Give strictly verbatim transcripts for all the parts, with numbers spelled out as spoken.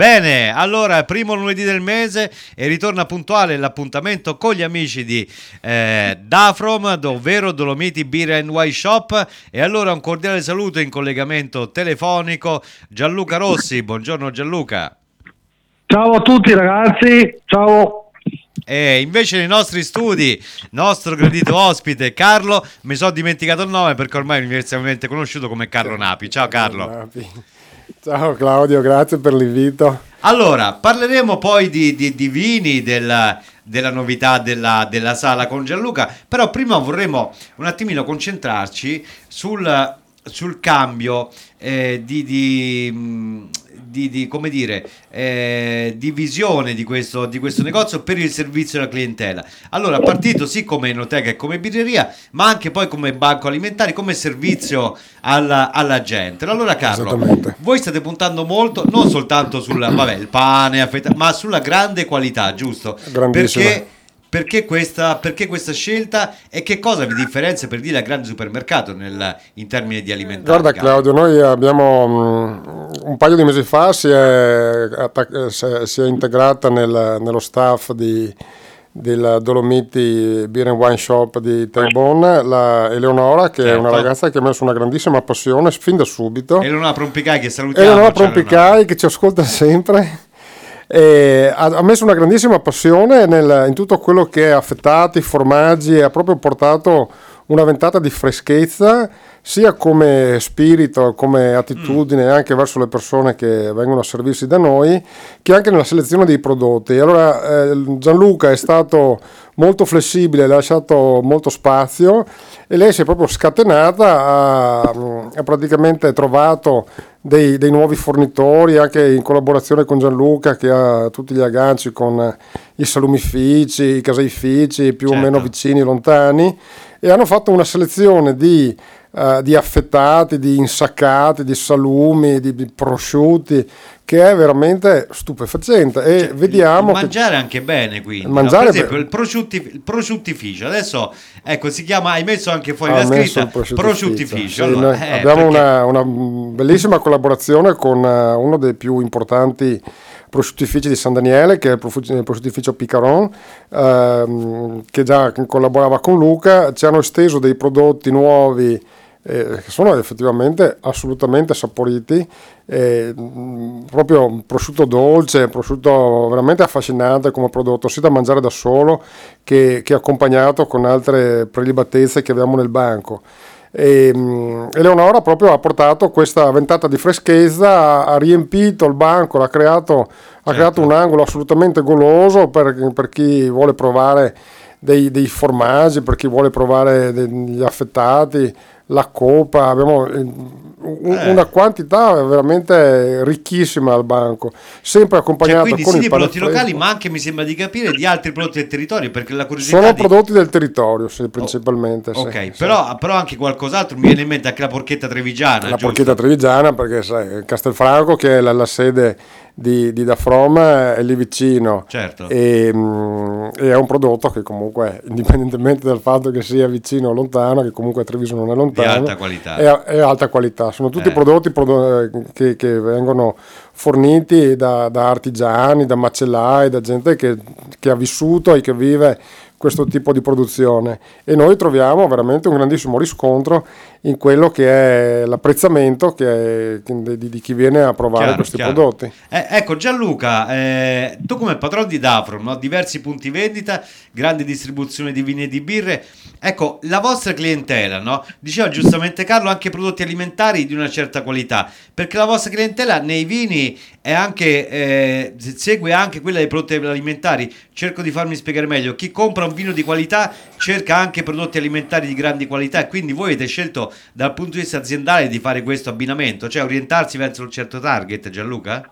Bene, allora, primo lunedì del mese e ritorna puntuale l'appuntamento con gli amici di eh, Dafrom, ovvero Dolomiti Beer and Wine Shop. E allora un cordiale saluto in collegamento telefonico Gianluca Rossi. Buongiorno Gianluca. Ciao a tutti ragazzi, ciao. E invece nei nostri studi, nostro gradito ospite Carlo, mi sono dimenticato il nome perché ormai è universalmente conosciuto come Carlo Napi. Ciao Carlo. Napi. Ciao Claudio, grazie per l'invito. Allora, parleremo poi di, di, di vini, della, della novità della, della sala con Gianluca, però prima vorremmo un attimino concentrarci sul, sul cambio eh, di... di Di, di come dire eh, di visione di questo, di questo negozio per il servizio alla clientela. Allora, partito sì come enoteca e come birreria, ma anche poi come banco alimentare, come servizio alla, alla gente. Allora Carlo, voi state puntando molto non soltanto sul vabbè, il pane, affetta, ma sulla grande qualità, giusto? Perché Perché questa, perché questa scelta e che cosa vi differenzia per dire a grande supermercato nel, in termini di alimentari? Guarda Claudio, noi abbiamo um, un paio di mesi fa si è, attac- si è integrata nel, nello staff di, della Dolomiti Beer and Wine Shop di Taibon la Eleonora, che certo. è una ragazza che ha messo una grandissima passione fin da subito. Eleonora Prompicai, che salutiamo. Eleonora Prompicai, che ci ascolta sempre. E ha messo una grandissima passione nel, in tutto quello che è affettati, formaggi, e ha proprio portato una ventata di freschezza sia come spirito, come attitudine mm. anche verso le persone che vengono a servirsi da noi, che anche nella selezione dei prodotti. Allora eh, Gianluca è stato molto flessibile, ha lasciato molto spazio e lei si è proprio scatenata, ha, ha praticamente trovato dei, dei nuovi fornitori anche in collaborazione con Gianluca, che ha tutti gli agganci con i salumifici, i caseifici più certo. o meno vicini, lontani, e hanno fatto una selezione di Uh, di affettati, di insaccati, di salumi, di, di prosciutti, che è veramente stupefacente. E cioè, vediamo mangiare che... anche bene, quindi mangiare no? Per esempio be... il, prosciutti, il prosciuttificio adesso ecco si chiama, hai messo anche fuori la scritta prosciuttificio, prosciuttificio. Sì, allora, eh, perché... abbiamo una, una bellissima collaborazione con uh, uno dei più importanti prosciuttifici di San Daniele, che è il prosciuttificio Picaron, ehm, che già collaborava con Luca. Ci hanno esteso dei prodotti nuovi eh, che sono effettivamente assolutamente saporiti, eh, proprio prosciutto dolce, prosciutto veramente affascinante come prodotto, sia da mangiare da solo che, che accompagnato con altre prelibatezze che abbiamo nel banco. E Eleonora proprio ha portato questa ventata di freschezza, ha riempito il banco, l'ha creato, ha certo. creato un angolo assolutamente goloso per, per chi vuole provare dei, dei formaggi, per chi vuole provare degli affettati, la copa. Abbiamo una quantità veramente ricchissima al banco, sempre accompagnata cioè, con sì il di pane prodotti fresco. Locali, ma anche mi sembra di capire di altri prodotti del territorio, perché la curiosità sono di... prodotti del territorio, sì, principalmente. Oh, ok, sì, però, sì. però anche qualcos'altro mi viene in mente, anche la porchetta trevigiana. La giusto? porchetta trevigiana, perché sai, Castelfranco, che è la, la sede di, di Dafrom, è lì vicino, certo. e, mh, e è un prodotto che comunque, indipendentemente dal fatto che sia vicino o lontano, che comunque a Treviso non è lontano, di alta qualità. È, è alta qualità. Sono tutti eh. prodotti prodo- che, che vengono forniti da, da artigiani, da macellai, da gente che, che ha vissuto e che vive questo tipo di produzione, e noi troviamo veramente un grandissimo riscontro in quello che è l'apprezzamento che è, di, di chi viene a provare chiaro, questi chiaro. prodotti. Eh, ecco Gianluca, eh, tu come patron di Dafrom, no? Diversi punti vendita, grande distribuzione di vini e di birre, ecco la vostra clientela, no? Diceva giustamente Carlo, anche prodotti alimentari di una certa qualità, perché la vostra clientela nei vini è anche eh, segue anche quella dei prodotti alimentari. Cerco di farmi spiegare meglio: chi compra un vino di qualità cerca anche prodotti alimentari di grandi qualità, e quindi voi avete scelto dal punto di vista aziendale di fare questo abbinamento, cioè orientarsi verso un certo target. Gianluca?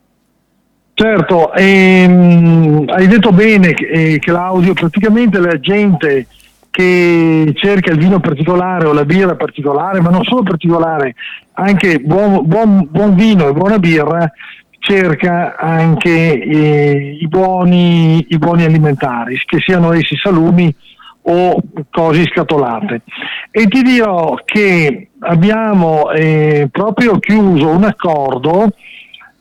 Certo, ehm, hai detto bene eh, Claudio, praticamente la gente che cerca il vino particolare o la birra particolare, ma non solo particolare, anche buon, buon, buon vino e buona birra, cerca anche eh, i buoni i buoni alimentari, che siano essi salumi o cose scatolate. E ti dirò che abbiamo eh, proprio chiuso un accordo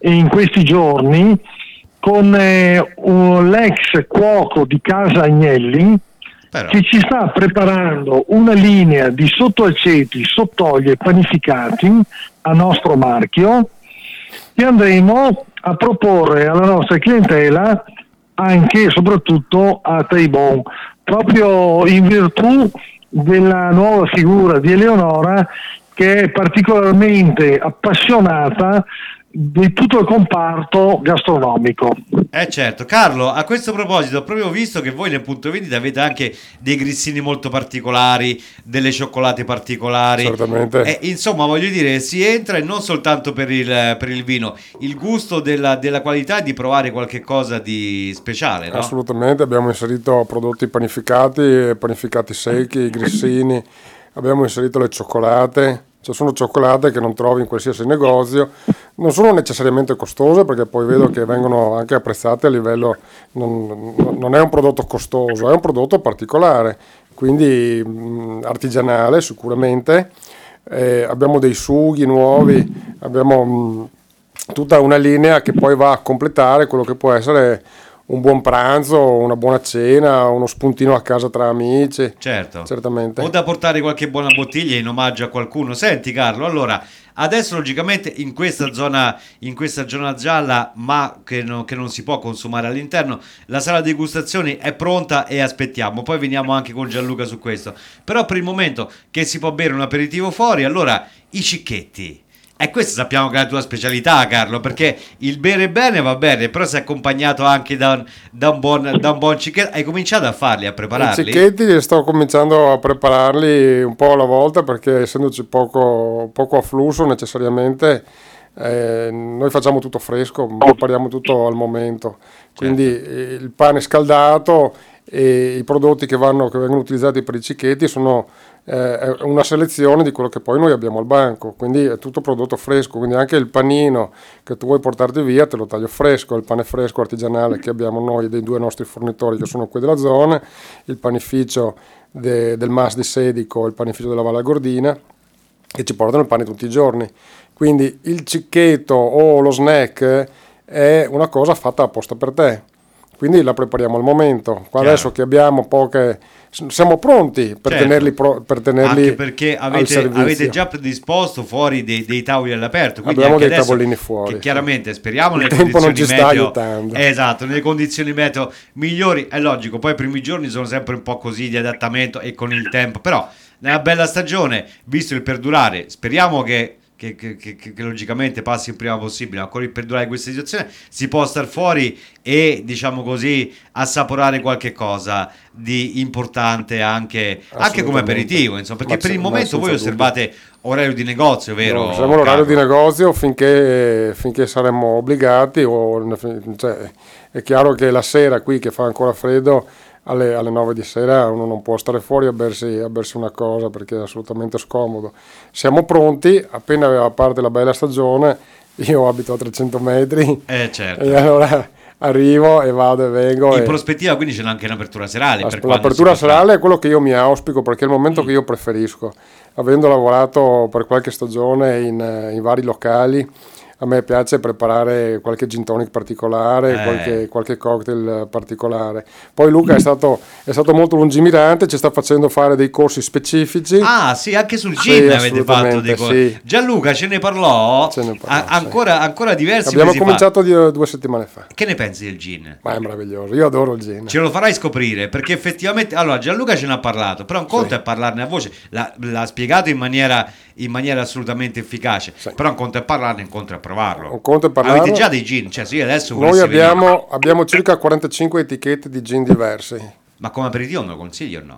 in questi giorni con eh, un, l'ex cuoco di Casa Agnelli, però, che ci sta preparando una linea di sottoaceti, sottoli e panificati a nostro marchio, che andremo a proporre alla nostra clientela anche e soprattutto a Taibon, proprio in virtù della nuova figura di Eleonora, che è particolarmente appassionata di tutto il comparto gastronomico. Eh certo, Carlo, a questo proposito ho proprio visto che voi nel punto vendita avete anche dei grissini molto particolari, delle cioccolate particolari. Certamente. Eh, insomma, voglio dire, si entra e non soltanto per il, per il vino, il gusto della, della qualità e di provare qualche cosa di speciale, no? Assolutamente, abbiamo inserito prodotti panificati, panificati secchi, i grissini, abbiamo inserito le cioccolate. Cioè sono cioccolate che non trovi in qualsiasi negozio, non sono necessariamente costose, perché poi vedo che vengono anche apprezzate a livello, non, non è un prodotto costoso, è un prodotto particolare, quindi mh, artigianale sicuramente. Eh, abbiamo dei sughi nuovi, abbiamo mh, tutta una linea che poi va a completare quello che può essere un buon pranzo, una buona cena, uno spuntino a casa tra amici. Certo, certamente. O da portare qualche buona bottiglia in omaggio a qualcuno. Senti Carlo, allora, adesso logicamente in questa zona, in questa zona gialla, ma che, no, che non si può consumare all'interno, la sala degustazioni è pronta e aspettiamo, poi veniamo anche con Gianluca su questo. Però per il momento che si può bere un aperitivo fuori, allora i cicchetti. E questo sappiamo che è la tua specialità, Carlo, perché il bere bene va bene, però sei accompagnato anche da un, da un buon, da un buon cicchetto. Hai cominciato a farli, a prepararli? I cicchetti sto cominciando a prepararli un po' alla volta, perché essendoci poco, poco afflusso necessariamente, eh, noi facciamo tutto fresco, prepariamo tutto al momento. Quindi certo. Il pane scaldato e i prodotti che, vanno, che vengono utilizzati per i cicchetti sono eh, una selezione di quello che poi noi abbiamo al banco, quindi è tutto prodotto fresco, quindi anche il panino che tu vuoi portarti via te lo taglio fresco, il pane fresco artigianale che abbiamo noi dei due nostri fornitori che sono qui della zona, il panificio de, del Mas di Sedico, il panificio della Valle Gordina, che ci portano il pane tutti i giorni. Quindi il cicchetto o lo snack è una cosa fatta apposta per te, quindi la prepariamo al momento. Qua adesso che abbiamo poche, siamo pronti per certo. tenerli, pro, per tenerli anche perché avete, avete già predisposto fuori dei, dei tavoli all'aperto, quindi abbiamo dei adesso, tavolini fuori, che chiaramente speriamo il nelle tempo condizioni non ci sta meteo, aiutando. Esatto, nelle condizioni meteo migliori, è logico, poi i primi giorni sono sempre un po' così di adattamento e con il tempo, però nella bella stagione, visto il perdurare, speriamo che Che, che, che, che logicamente passi il prima possibile, ancora il perdurare questa situazione, si può star fuori e, diciamo così, assaporare qualche cosa di importante anche, anche come aperitivo, insomma, perché ma per il momento voi osservate dubbio. Orario di negozio, vero? No, siamo l'orario di negozio finché, finché saremo obbligati, o, cioè, è chiaro che la sera qui che fa ancora freddo, Alle, alle nove di sera uno non può stare fuori a bersi, a bersi una cosa, perché è assolutamente scomodo. Siamo pronti, appena a parte la bella stagione, io abito a trecento metri, eh, certo. E allora arrivo e vado e vengo. In e... prospettiva quindi c'è anche un'apertura serale. Per l'apertura serale è quello che io mi auspico, perché è il momento mm. che io preferisco, avendo lavorato per qualche stagione in, in vari locali. A me piace preparare qualche gin tonic particolare, eh. qualche, qualche cocktail particolare. Poi Luca è stato, è stato molto lungimirante, ci sta facendo fare dei corsi specifici. Ah sì, anche sul gin sì, avete fatto dei corsi. Sì. Gianluca ce ne parlò, ce ne parlò a, ancora, sì. ancora diversi Abbiamo mesi cominciato di, due settimane fa. Che ne pensi del gin? Ma è meraviglioso, io adoro il gin. Ce lo farai scoprire, perché effettivamente, allora Gianluca ce ne ha parlato, però un conto sì. è parlarne a voce, l'ha, l'ha spiegato in maniera, in maniera assolutamente efficace, sì. però un conto è parlarne, un conto è provarlo. Un conto è parlarlo. Avete già dei gin? Cioè, sì, adesso noi abbiamo, abbiamo circa quarantacinque etichette di gin diversi. Ma come aperitivo me lo consigli o no?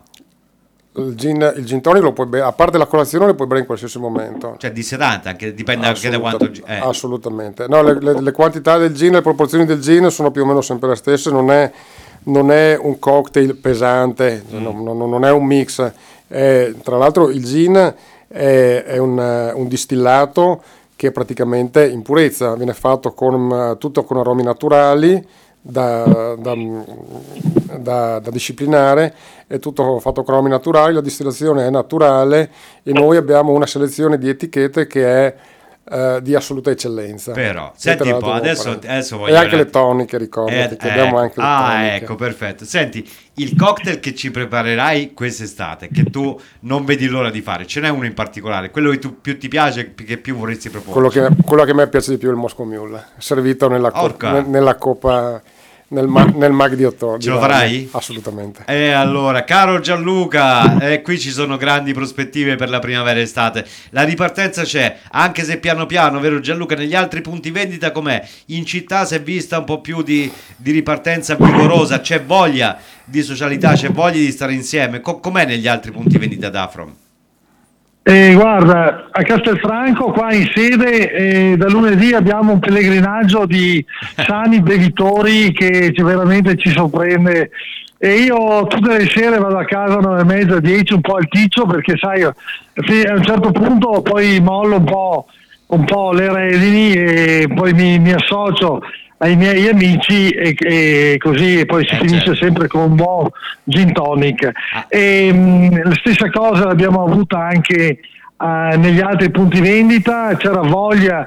Il gin, il gin tonic lo puoi bere, a parte la colazione lo puoi bere in qualsiasi momento. Cioè dissedante, anche, dipende anche da quanto eh. Assolutamente. No, le, le, le quantità del gin, le proporzioni del gin sono più o meno sempre le stesse, non è, non è un cocktail pesante, mm. non, non, non è un mix. È, tra l'altro il gin è, è un, un distillato che è praticamente in purezza, viene fatto con, tutto con aromi naturali da, da, da, da disciplinare, è tutto fatto con aromi naturali, la distillazione è naturale e noi abbiamo una selezione di etichette che è eh, di assoluta eccellenza. Però, senti un po', adesso, adesso voglio... E anche le toniche, ricordati, eh, che abbiamo eh, anche le ah, toniche. ecco, perfetto. Senti, il cocktail che ci preparerai quest'estate, che tu non vedi l'ora di fare, ce n'è uno in particolare, quello che tu più ti piace, che più vorresti proporre? Quello che, quello che a me piace di più è il Moscow Mule, servito nella, co- ne- nella coppa... Nel, ma- nel mag di ottobre. Ce lo farai? Assolutamente. E allora, caro Gianluca, eh, qui ci sono grandi prospettive per la primavera e estate. La ripartenza c'è, anche se piano piano, vero Gianluca? Negli altri punti vendita com'è? In città si è vista un po' più di, di ripartenza vigorosa, c'è voglia di socialità, c'è voglia di stare insieme. Co- com'è negli altri punti vendita d'Afrom? Eh, guarda, a Castelfranco qua in sede eh, da lunedì abbiamo un pellegrinaggio di sani bevitori che ci- veramente ci sorprende, e io tutte le sere vado a casa nove e mezza, dieci, un po' al ticcio, perché sai, sì, a un certo punto poi mollo un po', un po' le redini e poi mi, mi associo ai miei amici e, e così poi si Eh, finisce certo. sempre con un buon gin tonic. Ah. E, mh, la stessa cosa l'abbiamo avuta anche eh, negli altri punti vendita, c'era voglia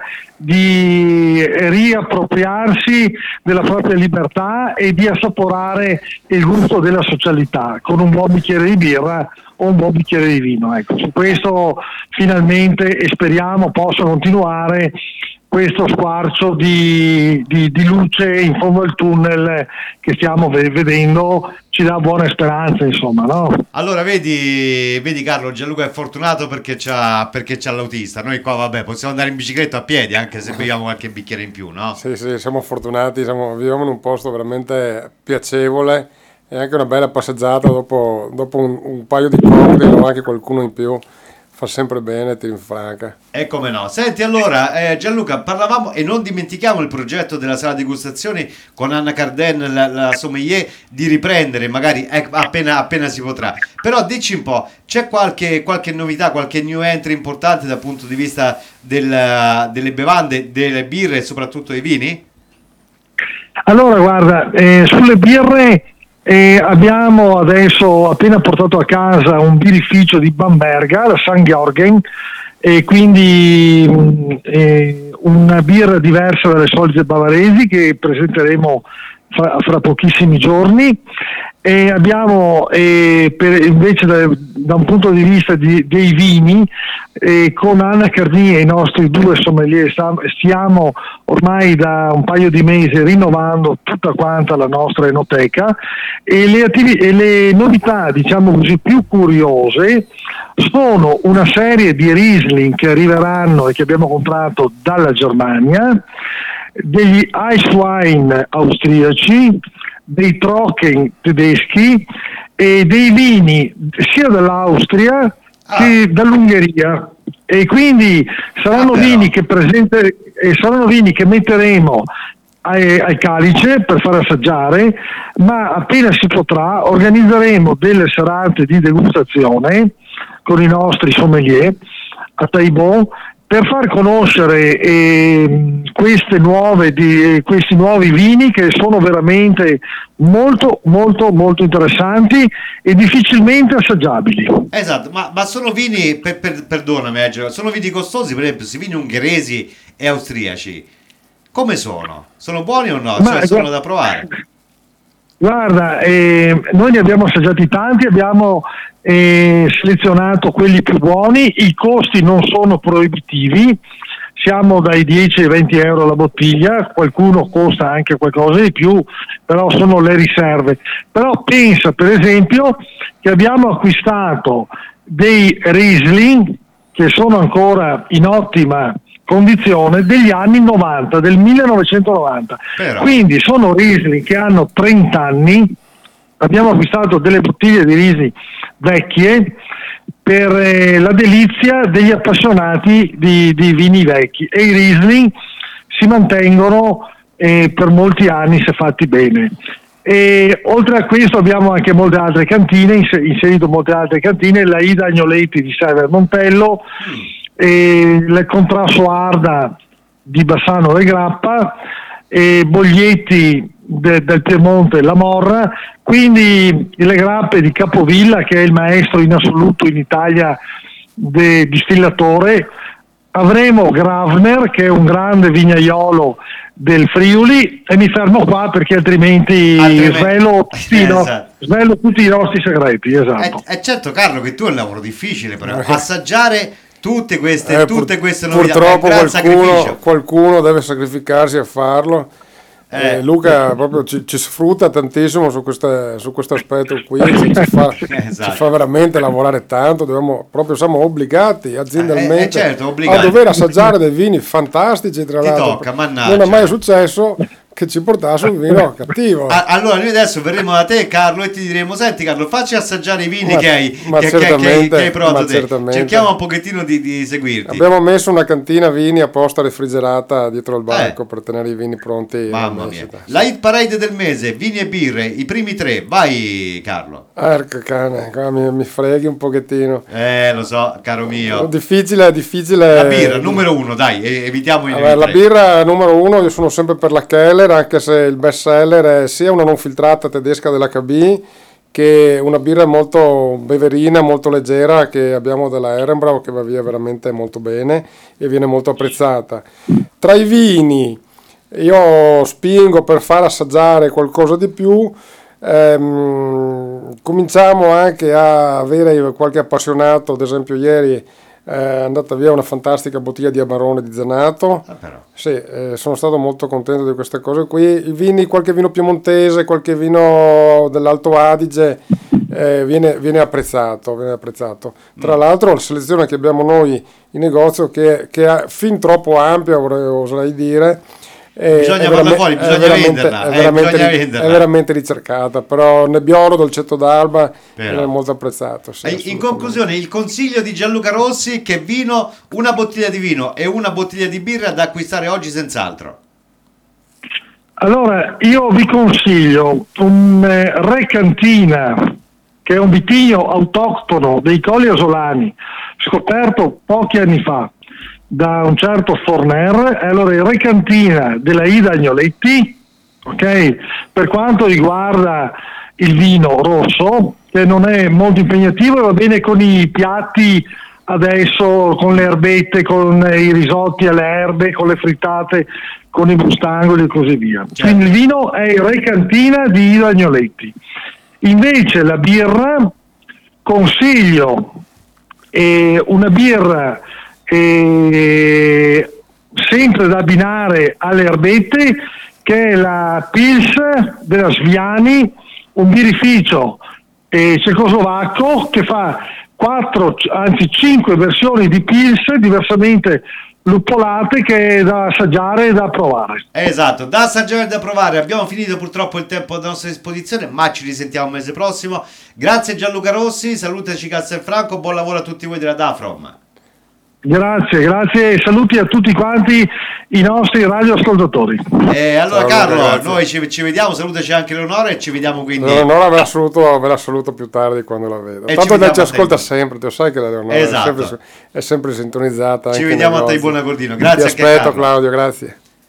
di riappropriarsi della propria libertà e di assaporare il gusto della socialità con un buon bicchiere di birra o un buon bicchiere di vino. Ecco, su questo finalmente, e speriamo possa continuare, questo squarcio di, di, di luce in fondo al tunnel che stiamo ve- vedendo ci dà buone speranze, insomma, no? Allora, vedi, vedi Carlo, Gianluca è fortunato perché c'ha, perché c'ha l'autista. Noi qua, vabbè, possiamo andare in bicicletta a piedi, anche se beviamo qualche bicchiere in più, no? Sì, sì, siamo fortunati, siamo, viviamo in un posto veramente piacevole e anche una bella passeggiata dopo, dopo un, un paio di cocktail o anche qualcuno in più. Fa sempre bene, ti rinfranca. E come no. Senti, allora, eh, Gianluca, parlavamo, e non dimentichiamo il progetto della sala degustazioni con Anna Carden, la, la sommelier, di riprendere magari eh, appena, appena si potrà. Però dici un po', c'è qualche, qualche novità, qualche new entry importante dal punto di vista del, delle bevande, delle birre e soprattutto dei vini? Allora, guarda, eh, sulle birre eh, abbiamo adesso appena portato a casa un birrificio di Bamberga, la San Georgen, e quindi mh, eh, una birra diversa dalle solite bavaresi che presenteremo fra, fra pochissimi giorni. E abbiamo eh, per, invece da, da un punto di vista di, dei vini, eh, con Anna Cardini e i nostri due sommelier stiamo, stiamo ormai da un paio di mesi rinnovando tutta quanta la nostra enoteca, e le, attivi- e le novità, diciamo così, più curiose sono una serie di Riesling che arriveranno e che abbiamo comprato dalla Germania, degli Ice Wine austriaci, dei Trocken tedeschi e dei vini sia dall'Austria Ah. che dall'Ungheria, e quindi saranno Ah, però. vini che presente, e saranno vini che metteremo ai, al calice per far assaggiare, ma appena si potrà organizzeremo delle serate di degustazione con i nostri sommelier a Taibon per far conoscere eh, queste nuove di, questi nuovi vini che sono veramente molto molto molto interessanti e difficilmente assaggiabili. Esatto, ma, ma sono vini, per, per, perdonami, eh, Gio, sono vini costosi, per esempio, questi vini ungheresi e austriaci. Come sono? Sono buoni o no? Ma- Cioè, sono da provare? Guarda, eh, noi ne abbiamo assaggiati tanti, abbiamo eh, selezionato quelli più buoni, i costi non sono proibitivi, siamo dai dieci ai venti euro la bottiglia, qualcuno costa anche qualcosa di più, però sono le riserve. Però pensa per esempio che abbiamo acquistato dei Riesling che sono ancora in ottima condizione degli anni novanta, del millenovecentonovanta. Però. Quindi sono Riesling che hanno trenta anni, abbiamo acquistato delle bottiglie di Riesling vecchie per eh, la delizia degli appassionati di, di vini vecchi, e i Riesling si mantengono eh, per molti anni se fatti bene. E oltre a questo abbiamo anche molte altre cantine, ins- inserito molte altre cantine, la Ida Agnoletti di Server Montello, e il Contrasso Arda di Bassano del Grappa, e Boglietti de- del Piemonte, La Morra, quindi le grappe di Capovilla, che è il maestro in assoluto in Italia de- distillatore, avremo Gravner, che è un grande vignaiolo del Friuli, e mi fermo qua perché altrimenti, Altrimenti- svelo, tutti, i no- Esatto. svelo tutti i nostri segreti. Esatto. È, è certo, Carlo, che tu è un lavoro difficile, però assaggiare tutte queste, Eh, tutte pur- queste novità è un purtroppo gran qualcuno, sacrificio. qualcuno deve sacrificarsi a farlo. Eh. Eh, Luca proprio ci, ci sfrutta tantissimo su, queste- su questo aspetto qui, ci, ci fa, Esatto. ci fa veramente lavorare tanto, dobbiamo, proprio siamo obbligati aziendalmente Eh, eh, certo, obbligati. a dover assaggiare dei vini fantastici, tra Ti l'altro. tocca, mannaggia. Non è mai successo che ci portasse un vino cattivo. A- Allora noi adesso verremo da te, Carlo, e ti diremo: senti Carlo, facci assaggiare i vini Ma- che hai, ma che, che- che hai- certamente, che hai provato ma te. certamente. Cerchiamo un pochettino di, di seguirti. Abbiamo messo una cantina vini apposta refrigerata dietro al banco Eh. per tenere i vini pronti. Mamma alla mia. messa. La hit parade del mese, vini e birre, i primi tre. Vai Carlo. Arca cane, qua mi, mi freghi un pochettino. Eh, lo so, caro mio. Difficile, difficile. La birra, numero uno, dai, e- evitiamo i Vabbè, la tre. birra numero uno, io sono sempre per la Keller, anche se il best seller è sia una non filtrata tedesca dell'H B che una birra molto beverina, molto leggera che abbiamo della Ehrenbrau, che va via veramente molto bene e viene molto apprezzata. Tra i vini io spingo per far assaggiare qualcosa di più. Ehm, cominciamo anche a avere qualche appassionato, ad esempio ieri è andata via una fantastica bottiglia di Amarone di Zenato. Ah, però. Sì, eh, sono stato molto contento di queste cose qui. I vini, qualche vino piemontese, qualche vino dell'Alto Adige eh, viene, viene apprezzato, viene apprezzato. Tra Mm. l'altro la selezione che abbiamo noi in negozio, che, che è fin troppo ampia, vorrei, oserei dire, eh, Bisogna è farla veramente- fuori, è bisogna veramente- venderla, è eh, veramente bisogna ri- venderla. è veramente ricercata, però Nebbiolo, Dolcetto d'Alba Però. è molto apprezzato. sì, Eh, In assolutamente. conclusione, il consiglio di Gianluca Rossi: che vino, una bottiglia di vino e una bottiglia di birra da acquistare oggi senz'altro. Allora, io vi consiglio un eh, Re Cantina, che è un vitigno autoctono dei Colli Asolani, scoperto pochi anni fa da un certo Forner. Allora, il Re Cantina della Ida Agnoletti, ok? Per quanto riguarda il vino rosso, che non è molto impegnativo e va bene con i piatti adesso, con le erbette, con i risotti alle erbe, con le frittate, con i mustangoli e così via. Certo. Quindi il vino è il Re Cantina di Ida Agnoletti. Invece la birra, consiglio eh, una birra eh, sempre da abbinare alle erbette, che è la Pils della Sviani, un birrificio eh, cecoslovacco che fa quattro, anzi cinque versioni di Pils diversamente luppolate, che è da assaggiare e da provare. Esatto, da assaggiare e da provare. Abbiamo finito purtroppo il tempo a nostra disposizione, ma ci risentiamo il mese prossimo. Grazie Gianluca Rossi, salutaci Castelfranco, buon lavoro a tutti voi della Dafrom. Grazie, grazie e saluti a tutti quanti i nostri radioascoltatori. E allora Ciao, Carlo, grazie. noi ci, ci vediamo, salutaci anche Leonora e ci vediamo quindi. Leonora ve la saluto, ve la saluto più tardi quando la vedo. E ci Tanto lei vediamo ci a ascolta tempo. sempre, tu sai che la Leonora Esatto. è, sempre, è sempre sintonizzata. Ci anche vediamo nei a negozi. Taibona Cordino. Grazie Ti anche aspetto Carlo. Claudio, grazie.